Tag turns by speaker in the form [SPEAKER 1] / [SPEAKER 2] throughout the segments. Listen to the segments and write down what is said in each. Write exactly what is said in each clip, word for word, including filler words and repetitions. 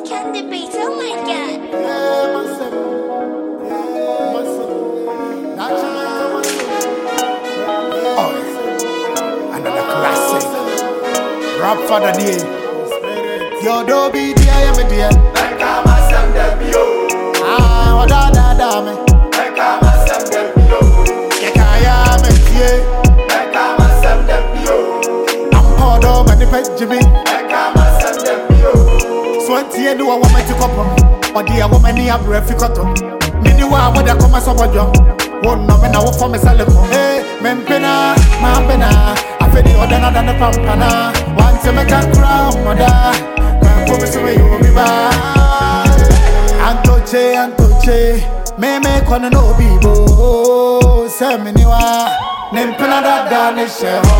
[SPEAKER 1] Candy beat, oh my god.
[SPEAKER 2] Yeah, myself. Yeah, myself. Natural, myself. Oh, another classic. Rap for the day. Yo, do be dear, me dear.
[SPEAKER 3] Like I'm a Sam Debio.
[SPEAKER 2] Ah, what da da da me.
[SPEAKER 3] Like I'm a Sam Debio.
[SPEAKER 2] Yeah, kaya me dear.
[SPEAKER 3] Like I'm a Sam Debio.
[SPEAKER 2] I'm hard on my pet Jimmy.
[SPEAKER 3] Like I'm a Sam Debio.
[SPEAKER 2] So what you do? I want me to come from. Or dear woman, near breath, you cut up. Many wa what I come as a job. One no me now for me sell. Hey, mempena, mampena. I feel the other than the pampana. Once you make a crown, mother. Promise me you will be back. Antoche, Antoche, me me kono no bibo. Say me niwa, nempena da da ne sheho.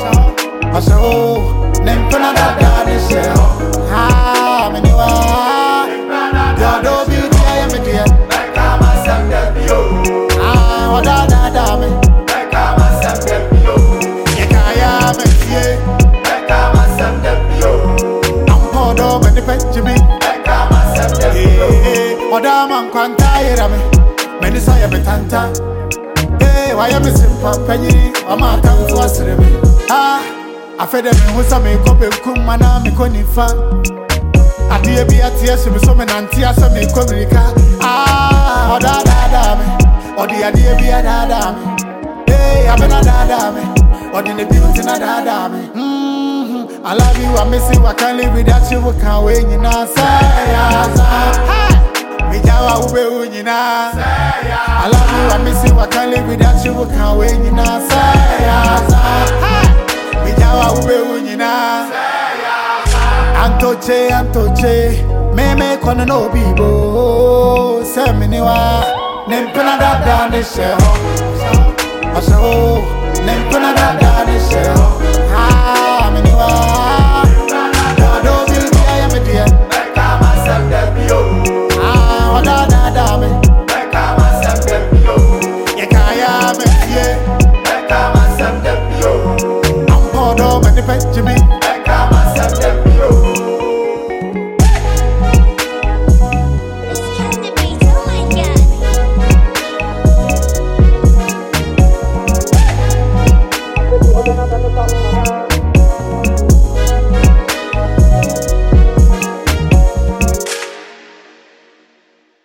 [SPEAKER 2] Asho, nempena da da ne sheho. Ha, me niwa, yo do be dear, me dear.
[SPEAKER 3] Like I'm a Sam Debio.
[SPEAKER 2] Ah, what da da da me.
[SPEAKER 3] Like I'm a Sam Debio.
[SPEAKER 2] Ye kaya me dear.
[SPEAKER 3] Like I'm a Sam Debio.
[SPEAKER 2] Odo me ni penjimi.
[SPEAKER 3] Like I'm a Sam Debio.
[SPEAKER 2] Eh, oda man kwanta yera me. Me ni so ye betanta. Eh, why am I simple penyi? O ma kan fu asire me. Ah, afede me hu sa me ko be kum mana me ko ni fa. Ade bi atie so me so me nanti asa me ko mirika. Ah, oda da da me. Odi ade bi da da me. Eh, abena da da me. Odi ne beauty na da da me. Mm-hmm. I love you, I miss you, I can't live without you. I can't wait, you know. Say yeah, me jawa ube unyina. I love you, I miss you, I can't live without you. I can't wait, you know. Say yeah, me jawa ube unyina. Antoche, Antoche, me me kono no bibo. Say me niwa, nempena da da ne sheho. Asho, nempena da da ne sheho.